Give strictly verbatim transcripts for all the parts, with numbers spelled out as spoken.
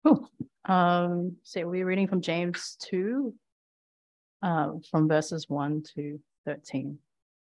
Cool. Um, so we're reading from James two, uh, from verses one to thirteen.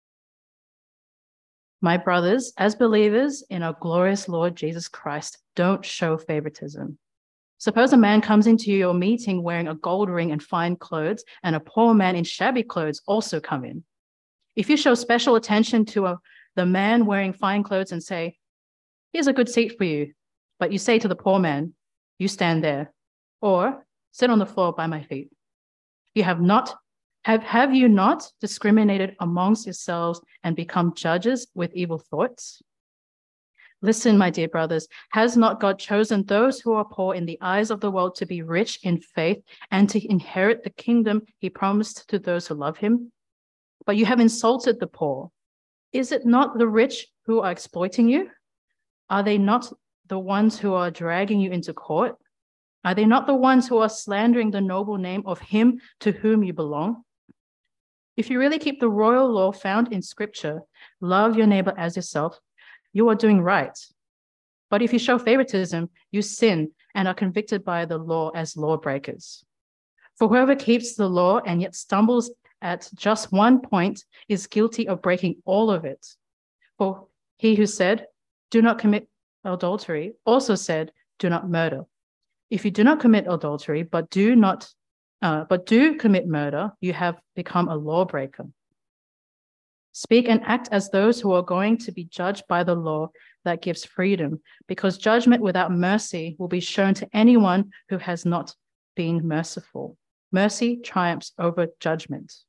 My brothers, as believers in our glorious Lord Jesus Christ, don't show favoritism. Suppose a man comes into your meeting wearing a gold ring and fine clothes, and a poor man in shabby clothes also come in. If you show special attention to a, the man wearing fine clothes and say, "Here's a good seat for you," but you say to the poor man, "You stand there," or "Sit on the floor by my feet," you have not Have, have you not discriminated amongst yourselves and become judges with evil thoughts? Listen, my dear brothers, has not God chosen those who are poor in the eyes of the world to be rich in faith and to inherit the kingdom he promised to those who love him? But you have insulted the poor. Is it not the rich who are exploiting you? Are they not the ones who are dragging you into court? Are they not the ones who are slandering the noble name of him to whom you belong? If you really keep the royal law found in Scripture, love your neighbor as yourself, you are doing right. But if you show favoritism, you sin and are convicted by the law as lawbreakers. For whoever keeps the law and yet stumbles at just one point is guilty of breaking all of it. For he who said, "Do not commit adultery," also said, "Do not murder." If you do not commit adultery, but do not Uh, but do commit murder, you have become a lawbreaker. Speak and act as those who are going to be judged by the law that gives freedom, because judgment without mercy will be shown to anyone who has not been merciful. Mercy triumphs over judgment.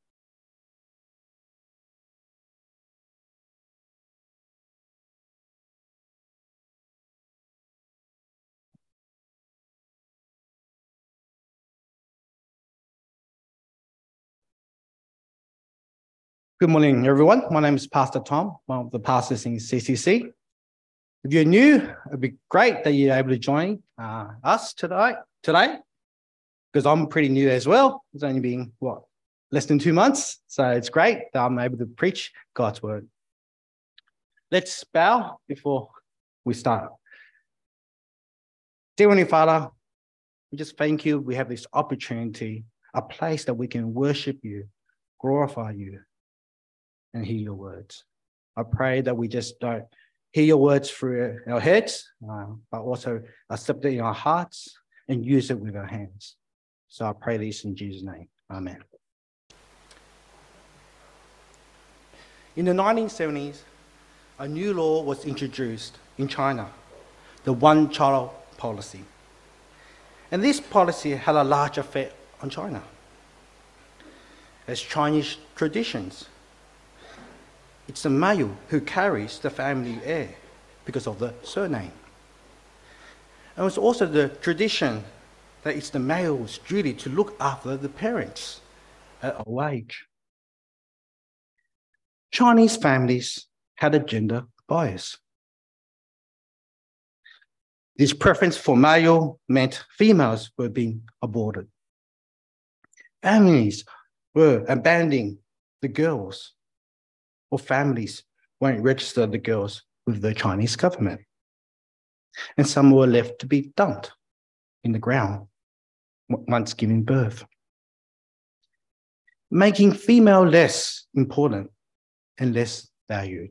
Good morning, everyone. My name is Pastor Tom, one of the pastors in C C C. If you're new, it'd be great that you're able to join uh, us today, today, because I'm pretty new as well. It's only been, what, less than two months. So it's great that I'm able to preach God's word. Let's bow before we start. Dear Heavenly Father, we just thank you. We have this opportunity, a place that we can worship you, glorify you, and hear your words. I pray that we just don't hear your words through our heads, uh, but also accept it in our hearts and use it with our hands. So I pray this in Jesus' name. Amen. In the nineteen seventies, a new law was introduced in China, the one-child policy. And this policy had a large effect on China. As Chinese traditions, it's the male who carries the family heir because of the surname. And it's also the tradition that it's the male's duty to look after the parents at old age. Chinese families had a gender bias. This preference for male meant females were being aborted. Families were abandoning the girls, or families won't register the girls with the Chinese government. And some were left to be dumped in the ground once giving birth, making female less important and less valued.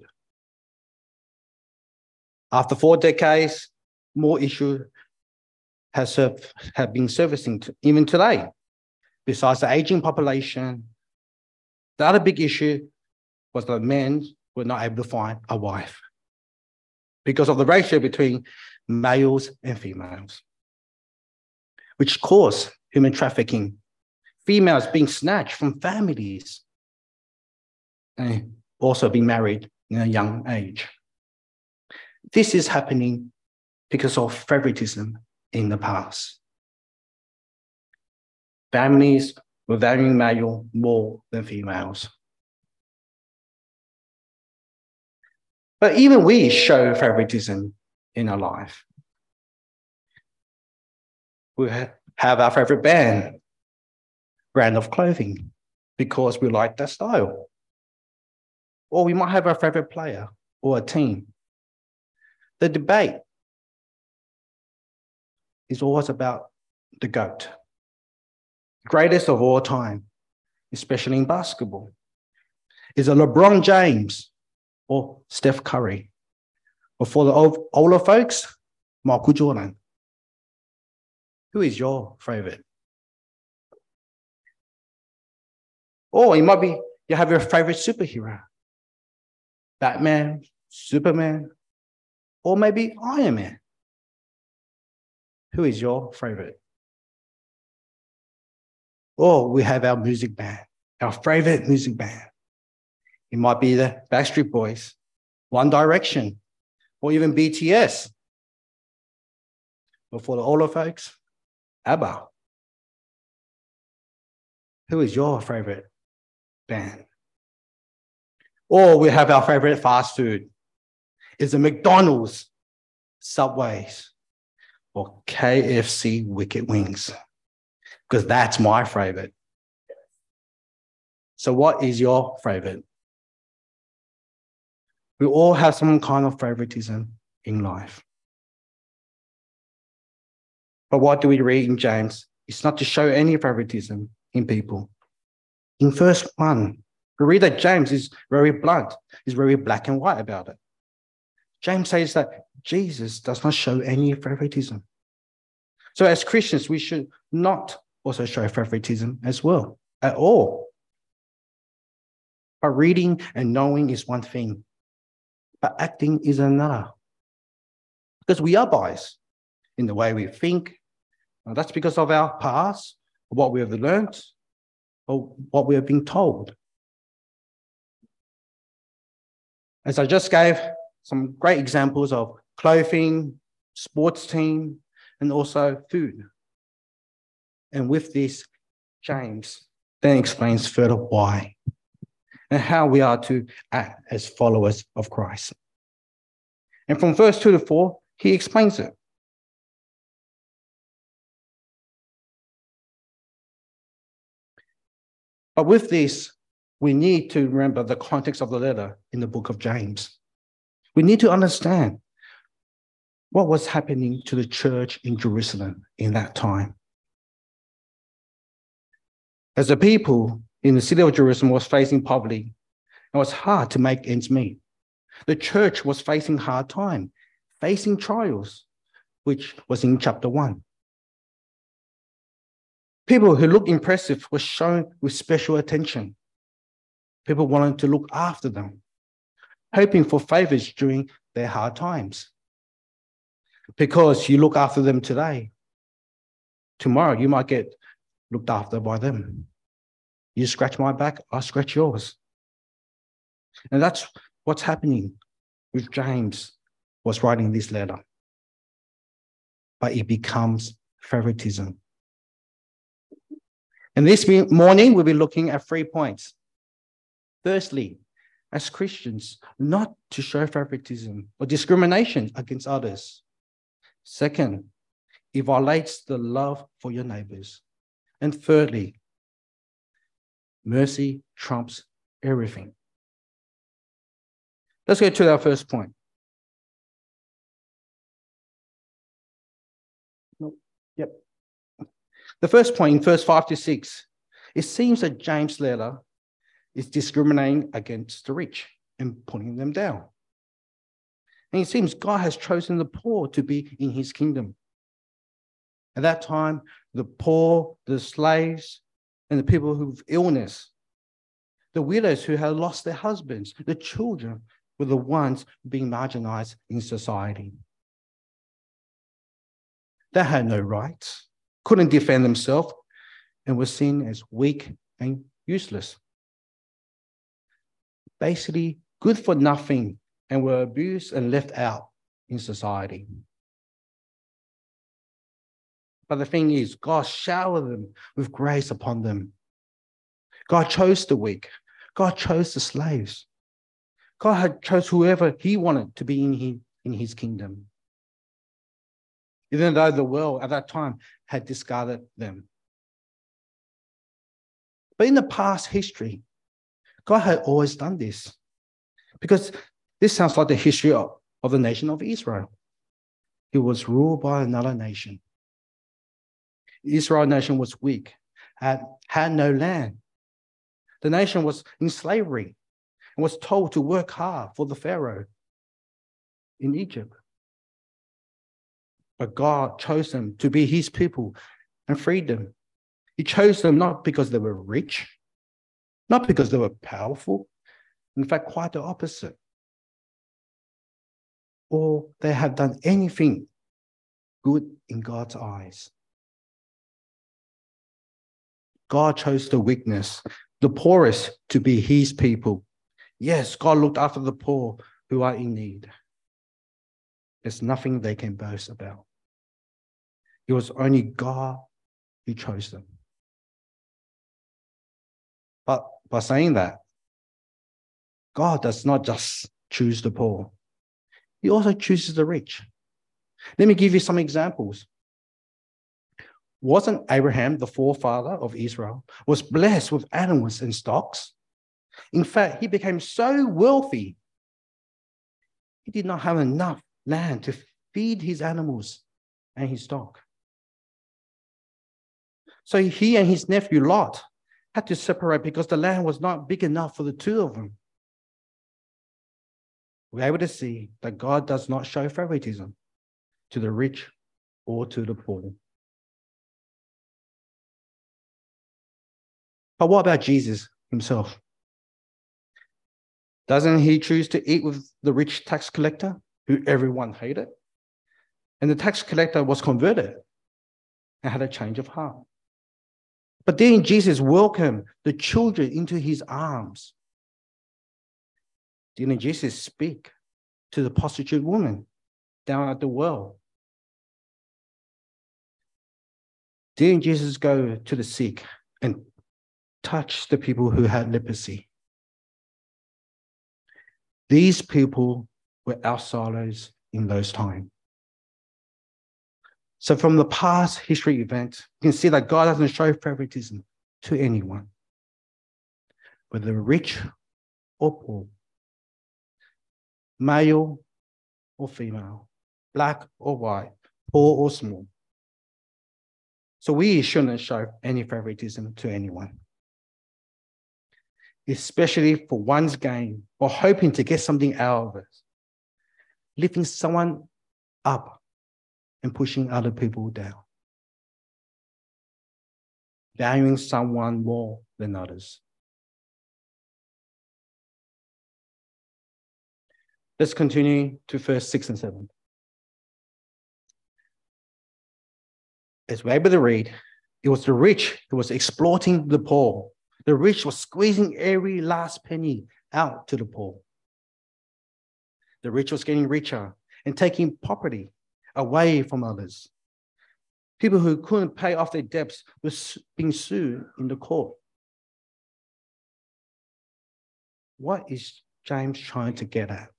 After four decades, more issues have, served, have been surfacing to, even today. Besides the aging population, the other big issue was that men were not able to find a wife because of the ratio between males and females, which caused human trafficking, females being snatched from families and also being married in a young age. This is happening because of favoritism in the past. Families were valuing male more than females. But even we show favoritism in our life. We have our favorite band, brand of clothing, because we like that style. Or we might have our favorite player or a team. The debate is always about the GOAT, greatest of all time, especially in basketball. Is it LeBron James or Steph Curry? Or for the old, older folks, Michael Jordan. Who is your favorite? Or it might be you have your favorite superhero. Batman, Superman, or maybe Iron Man. Who is your favorite? Or we have our music band, our favorite music band. It might be the Backstreet Boys, One Direction, or even B T S. But for the older folks, ABBA. Who is your favorite band? Or we have our favorite fast food. Is it McDonald's, Subways, or K F C Wicked Wings? Because that's my favorite. So what is your favorite? We all have some kind of favoritism in life. But what do we read in James? It's not to show any favoritism in people. In verse one, we read that James is very blunt, is very black and white about it. James says that Jesus does not show any favoritism. So as Christians, we should not also show favoritism as well, at all. But reading and knowing is one thing, but acting is another. Because we are biased in the way we think. Now, that's because of our past, what we have learned, or what we have been told. As I just gave some great examples of clothing, sports team, and also food. And with this, James then explains further why and how we are to act as followers of Christ. And from verse two to four, he explains it. But with this, we need to remember the context of the letter in the book of James. We need to understand what was happening to the church in Jerusalem in that time. As the people in the city of Jerusalem was facing poverty, it was hard to make ends meet. The church was facing hard time, facing trials, which was in chapter one. People who looked impressive were shown with special attention. People wanted to look after them, hoping for favors during their hard times. Because you look after them today, tomorrow you might get looked after by them. You scratch my back, I scratch yours. And that's what's happening with James was writing this letter. But it becomes favoritism. And this morning, we'll be looking at three points. Firstly, as Christians, not to show favoritism or discrimination against others. Second, it violates the love for your neighbors. And thirdly, mercy trumps everything. Let's go to our first point. Nope. Yep. The first point in verse five to six, it seems that James' letter is discriminating against the rich and putting them down. And it seems God has chosen the poor to be in his kingdom. At that time, the poor, the slaves, and the people with illness, the widows who had lost their husbands, the children were the ones being marginalized in society. They had no rights, couldn't defend themselves, and were seen as weak and useless. Basically, good for nothing, and were abused and left out in society. But the thing is, God showered them with grace upon them. God chose the weak. God chose the slaves. God had chose whoever he wanted to be in his, in his kingdom, even though the world at that time had discarded them. But in the past history, God had always done this, because this sounds like the history of, of the nation of Israel. It was ruled by another nation. Israel nation was weak, had, had no land. The nation was in slavery and was told to work hard for the Pharaoh in Egypt. But God chose them to be his people and freed them. He chose them not because they were rich, not because they were powerful. In fact, quite the opposite. Or they have done anything good in God's eyes. God chose the weakness, the poorest, to be his people. Yes, God looked after the poor who are in need. There's nothing they can boast about. It was only God who chose them. But by saying that, God does not just choose the poor. He also chooses the rich. Let me give you some examples. Wasn't Abraham, the forefather of Israel, was blessed with animals and stocks? In fact, he became so wealthy, he did not have enough land to feed his animals and his stock. So he and his nephew Lot had to separate because the land was not big enough for the two of them. We're able to see that God does not show favoritism to the rich or to the poor. But what about Jesus himself? Doesn't he choose to eat with the rich tax collector who everyone hated? And the tax collector was converted and had a change of heart. But then Jesus welcomed the children into his arms. Didn't Jesus speak to the prostitute woman down at the well? Didn't Jesus go to the sick and touch the people who had leprosy? These people were outsiders in those times. So from the past history event, you can see that God doesn't show favoritism to anyone, whether rich or poor, male or female, black or white, poor or small. So we shouldn't show any favoritism to anyone, especially for one's gain or hoping to get something out of it. Lifting someone up and pushing other people down. Valuing someone more than others. Let's continue to verse six and seven. As we're able to read, it was the rich who was exploiting the poor. The rich was squeezing every last penny out to the poor. The rich was getting richer and taking property away from others. People who couldn't pay off their debts were being sued in the court. What is James trying to get at?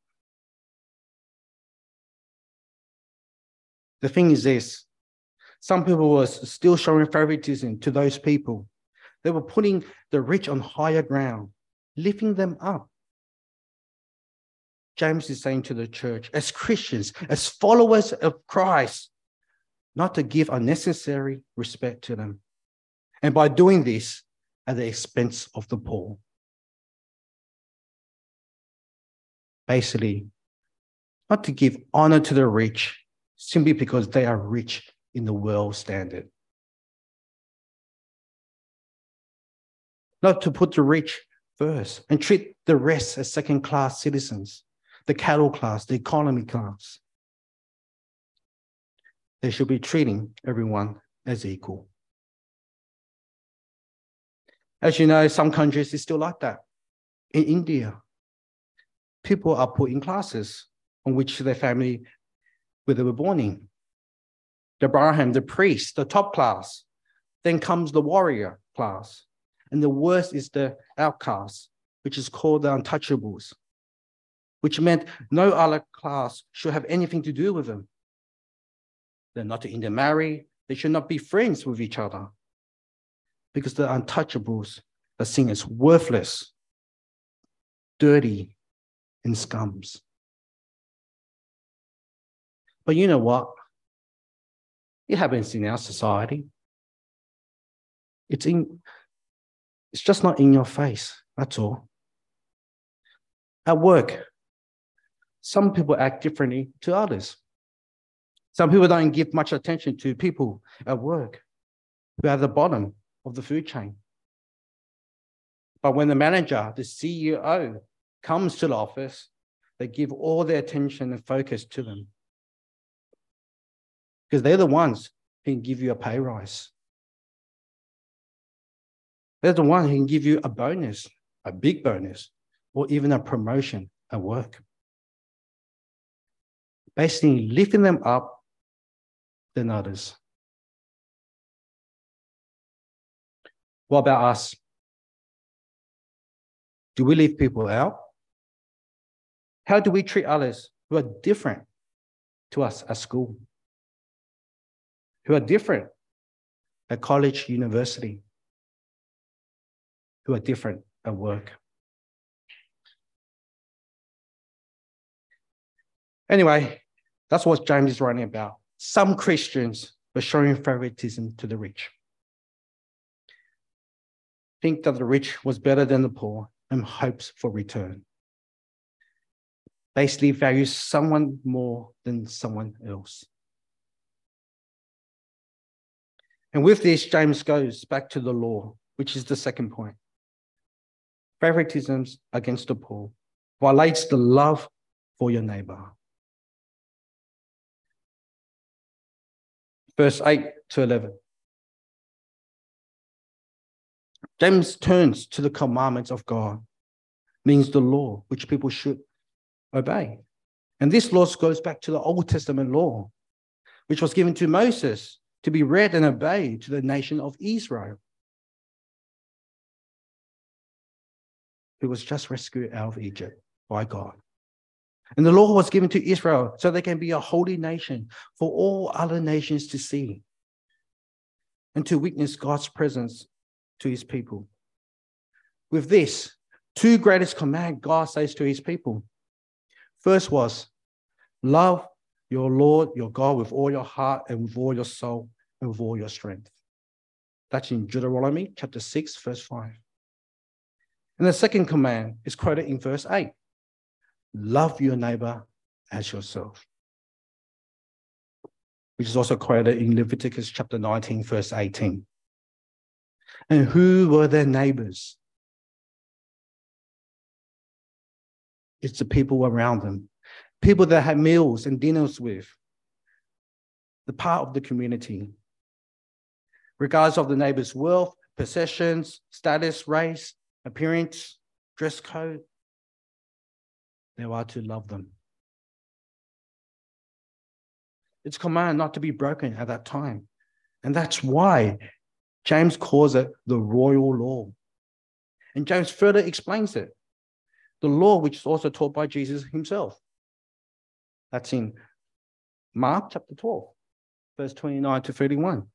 The thing is this, some people were still showing favoritism to those people. They were putting the rich on higher ground, lifting them up. James is saying to the church, as Christians, as followers of Christ, not to give unnecessary respect to them. And by doing this at the expense of the poor. Basically, not to give honor to the rich simply because they are rich in the world standard. Not to put the rich first and treat the rest as second-class citizens, the cattle class, the economy class. They should be treating everyone as equal. As you know, some countries is still like that. In India, people are put in classes on which their family, where they were born in. The Brahmin, the priest, the top class. Then comes the warrior class. And the worst is the outcast, which is called the untouchables, which meant no other class should have anything to do with them. They're not to intermarry. They should not be friends with each other because the untouchables are seen as worthless, dirty, and scums. But you know what? It happens in our society. It's in, it's just not in your face, that's all. At work, some people act differently to others. Some people don't give much attention to people at work who are at the bottom of the food chain. But when the manager, the C E O, comes to the office, they give all their attention and focus to them. Because they're the ones who can give you a pay rise. They're the one who can give you a bonus, a big bonus, or even a promotion at work. Basically, lifting them up than others. What about us? Do we leave people out? How do we treat others who are different to us at school? Who are different at college, university? Who are different at work? Anyway, that's what James is writing about. Some Christians were showing favoritism to the rich. Think that the rich was better than the poor and hopes for return. Basically values someone more than someone else. And with this, James goes back to the law, which is the second point. Favoritism against the poor violates the love for your neighbor. Verse eight to eleven. James turns to the commandments of God, means the law, which people should obey. And this law goes back to the Old Testament law, which was given to Moses to be read and obeyed to the nation of Israel, who was just rescued out of Egypt by God. And the law was given to Israel so they can be a holy nation for all other nations to see and to witness God's presence to his people. With this, two greatest command God says to his people. First was, love your Lord, your God, with all your heart and with all your soul and with all your strength. That's in Deuteronomy chapter six, verse five. And the second command is quoted in verse eight. Love your neighbor as yourself, which is also quoted in Leviticus chapter nineteen, verse eighteen. And who were their neighbors? It's the people around them, people that had meals and dinners with, the part of the community. Regardless of the neighbor's wealth, possessions, status, race, appearance, dress code, they are to love them. It's a command not to be broken at that time. And that's why James calls it the royal law. And James further explains it. The law which is also taught by Jesus himself. That's in Mark chapter twelve, verse twenty-nine to thirty-one.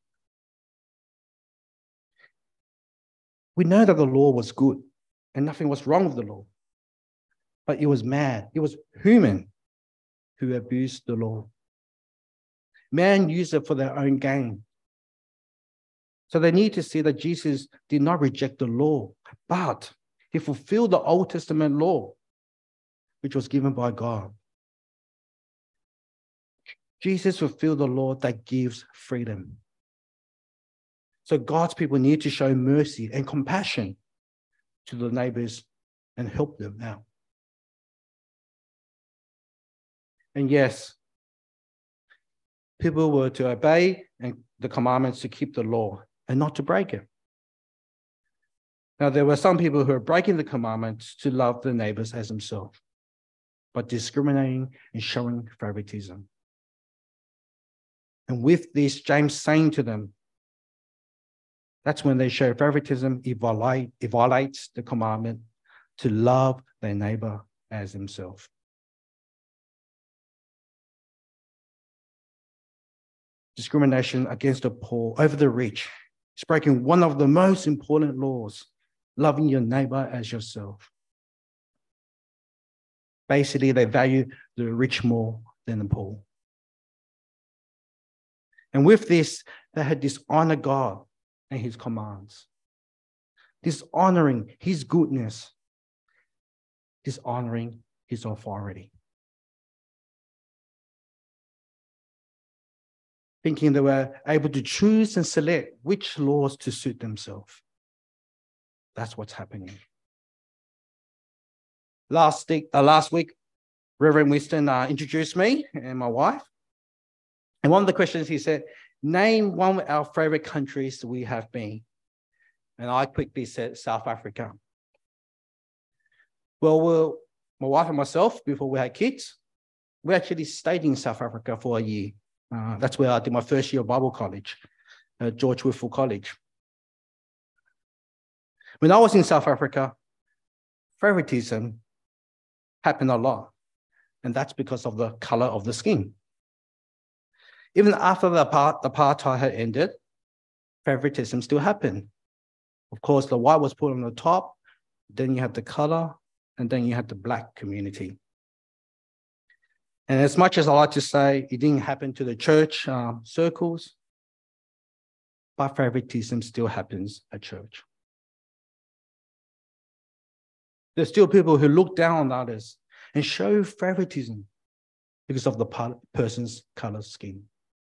We know that the law was good and nothing was wrong with the law. But it was man, it was human who abused the law. Man used it for their own gain. So they need to see that Jesus did not reject the law, but he fulfilled the Old Testament law, which was given by God. Jesus fulfilled the law that gives freedom. So God's people need to show mercy and compassion to the neighbors and help them out. And yes, people were to obey and the commandments to keep the law and not to break it. Now, there were some people who were breaking the commandments to love their neighbors as themselves, but discriminating and showing favoritism. And with this, James saying to them, that's when they show favoritism, it, violate, it violates the commandment to love their neighbor as himself. Discrimination against the poor over the rich is breaking one of the most important laws, loving your neighbor as yourself. Basically, they value the rich more than the poor. And with this, they had dishonored God and his commands, dishonoring his goodness, dishonoring his authority. Thinking they were able to choose and select which laws to suit themselves. That's what's happening. Last week, uh, last week Reverend Winston uh, introduced me and my wife. And one of the questions he said, name one of our favorite countries we have been. And I quickly said South Africa. Well, well, my wife and myself, before we had kids, we actually stayed in South Africa for a year. Uh, that's where I did my first year of Bible college, uh, George Whitfield College. When I was in South Africa, favoritism happened a lot, and that's because of the color of the skin. Even after the apartheid had ended, favoritism still happened. Of course, the white was put on the top, then you have the color, and then you have the black community. And as much as I like to say it didn't happen to the church um, circles, but favoritism still happens at church. There's still people who look down on others and show favoritism because of the person's color skin.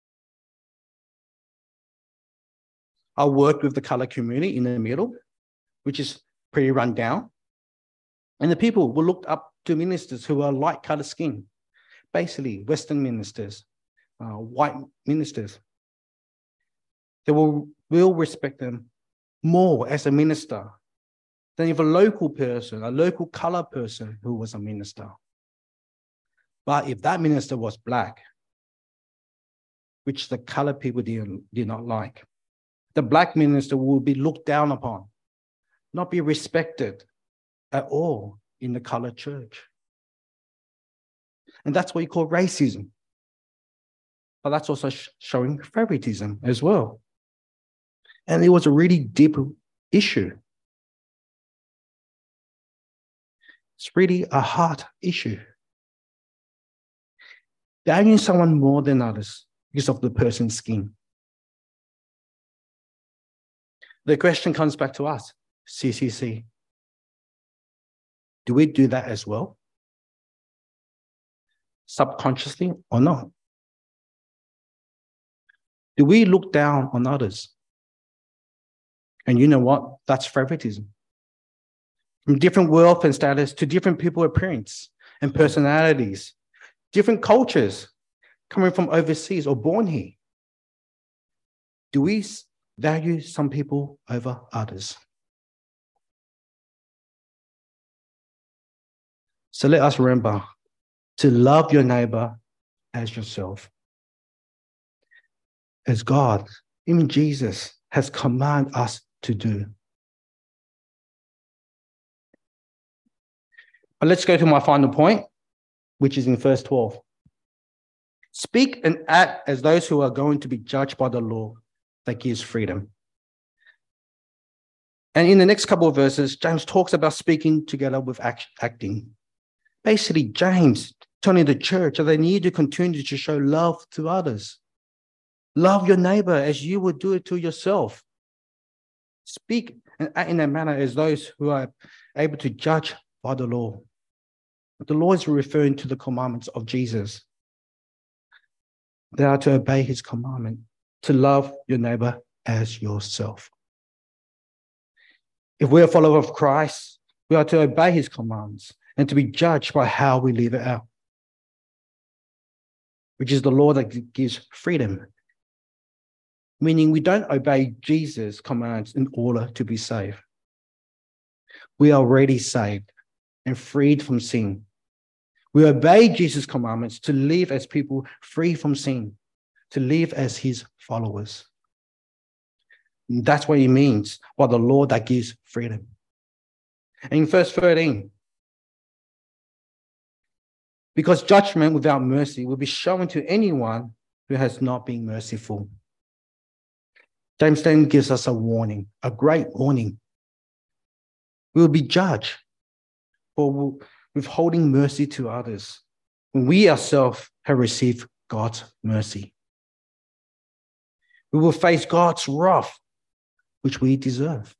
I worked with the color community in the middle, which is pretty run down. And the people were looked up to ministers who are light color skin. Basically, Western ministers, uh, white ministers. They will, will respect them more as a minister than if a local person, a local color person who was a minister. But if that minister was black, which the color people did, did not like, the black minister would be looked down upon, not be respected at all in the colored church. And that's what you call racism. But that's also sh- showing favoritism as well. And it was a really deep issue. It's really a hard issue. Valuing someone more than others because of the person's skin. The question comes back to us, C C C. Do we do that as well? Subconsciously or not? Do we look down on others? And you know what? That's favoritism. From different wealth and status to different people's appearance and personalities, different cultures coming from overseas or born here. Do we value some people over others? So let us remember to love your neighbor as yourself. As God, even Jesus, has commanded us to do. But let's go to my final point, which is in verse twelve. Speak and act as those who are going to be judged by the law that gives freedom. And in the next couple of verses, James talks about speaking together with act- acting. Basically, James telling the church that they need to continue to show love to others. Love your neighbor as you would do it to yourself. Speak and act in a manner as those who are able to judge by the law. The law is referring to the commandments of Jesus. They are to obey his commandment, to love your neighbor as yourself. If we're a follower of Christ, we are to obey his commands and to be judged by how we live it out, which is the law that gives freedom. Meaning we don't obey Jesus' commands in order to be saved. We are already saved and freed from sin. We obey Jesus' commandments to live as people free from sin, to live as his followers. And that's what he means by the law that gives freedom. And in verse thirteen, because judgment without mercy will be shown to anyone who has not been merciful. James then gives us a warning, a great warning. We will be judged for withholding mercy to others when we ourselves have received God's mercy. We will face God's wrath which we deserve.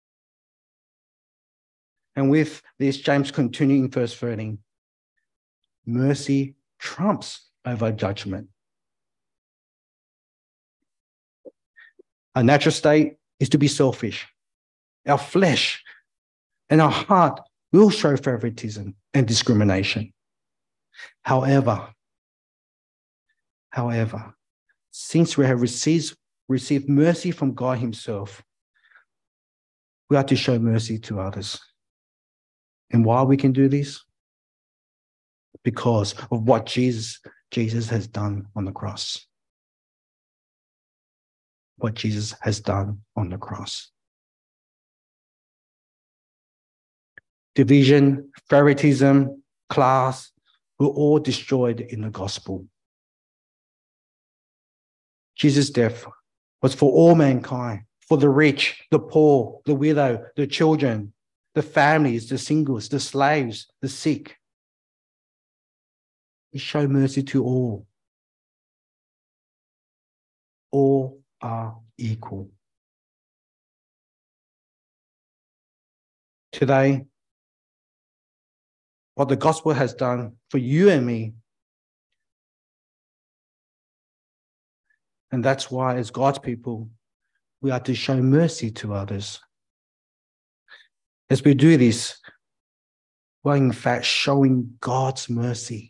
And with this, James continuing in verse thirteen, mercy trumps over judgment. Our natural state is to be selfish. Our flesh and our heart will show favoritism and discrimination. However, however, since we have received, received mercy from God himself, we are to show mercy to others. And why we can do this? Because of what Jesus, Jesus has done on the cross. What Jesus has done on the cross. Division, favoritism, class were all destroyed in the gospel. Jesus' death was for all mankind, for the rich, the poor, the widow, the children, the families, the singles, the slaves, the sick. He showed mercy to all. All are equal. Today, what the gospel has done for you and me, and that's why as God's people, we are to show mercy to others. As we do this, we're in fact showing God's mercy.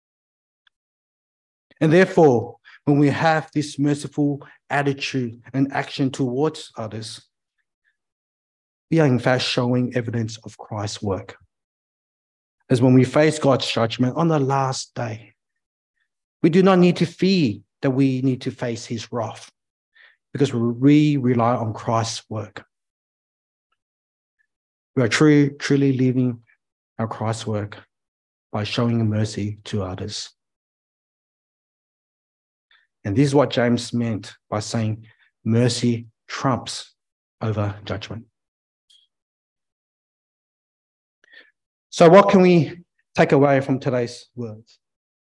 And therefore, when we have this merciful attitude and action towards others, we are in fact showing evidence of Christ's work. As when we face God's judgment on the last day, we do not need to fear that we need to face his wrath, because we rely on Christ's work. We are truly, truly living our Christ's work by showing mercy to others. And this is what James meant by saying mercy trumps over judgment. So what can we take away from today's words?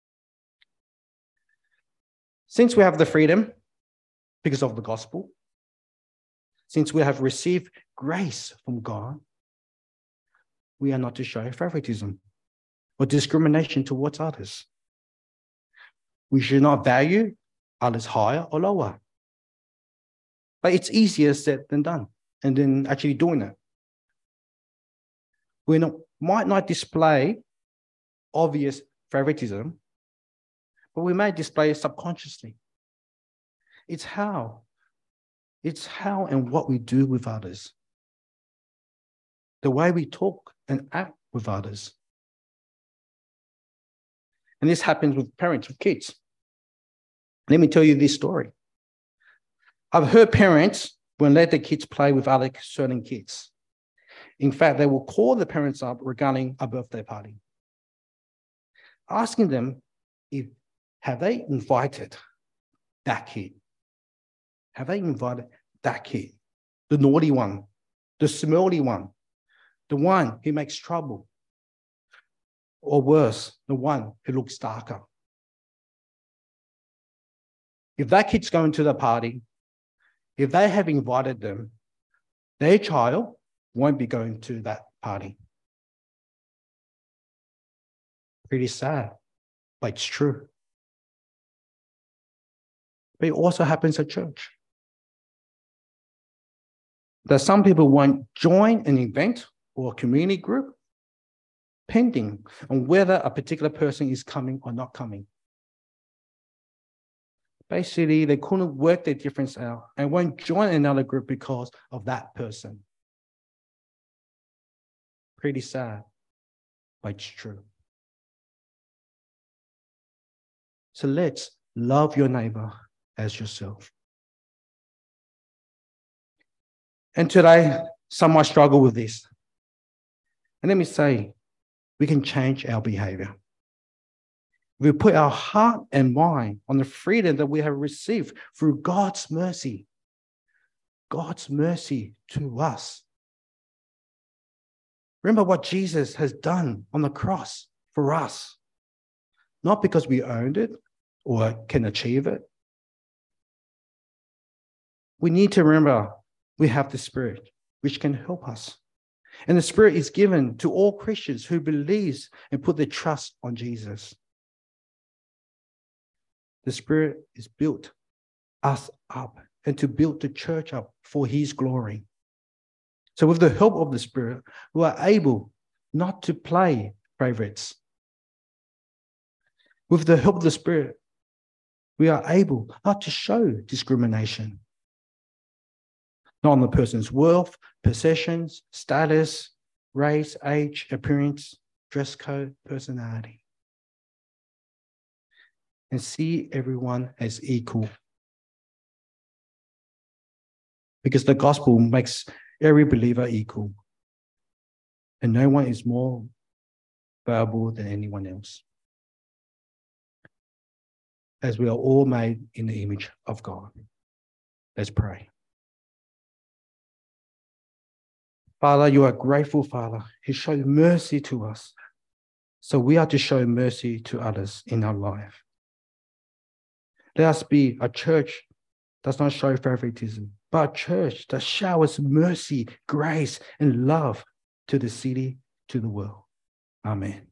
Since we have the freedom because of the gospel, since we have received grace from God, we are not to show favoritism or discrimination towards others. We should not value others higher or lower. But it's easier said than done, and then actually doing it. We not, might not display obvious favoritism, but we may display it subconsciously. It's how. It's how and what we do with others. The way we talk and act with others. And this happens with parents, with kids. Let me tell you this story. I've heard parents when let their kids play with other certain kids. In fact, they will call the parents up regarding a birthday party, asking them if have they invited that kid? Have they invited that kid? The naughty one, the smelly one, the one who makes trouble, or worse, the one who looks darker. If that kid's going to the party, if they have invited them, their child won't be going to that party. Pretty sad, but it's true. But it also happens at church. That some people won't join an event or a community group pending on whether a particular person is coming or not coming. Basically, they couldn't work their difference out and won't join another group because of that person. Pretty sad, but it's true. So let's love your neighbor as yourself. And today, some might struggle with this. And let me say, we can change our behavior. We put our heart and mind on the freedom that we have received through God's mercy. God's mercy to us. Remember what Jesus has done on the cross for us. Not because we earned it or can achieve it. We need to remember we have the Spirit, which can help us. And the Spirit is given to all Christians who believes and put their trust on Jesus. The Spirit is built us up and to build the church up for his glory. So with the help of the Spirit, we are able not to play favorites. With the help of the Spirit, we are able not to show discrimination, not on the person's wealth, possessions, status, race, age, appearance, dress code, personality. And see everyone as equal. Because the gospel makes every believer equal. And no one is more valuable than anyone else. As we are all made in the image of God. Let's pray. Father, you are grateful, Father. You show mercy to us. So we are to show mercy to others in our life. Let us be a church that does not show favoritism, but a church that showers mercy, grace, and love to the city, to the world. Amen.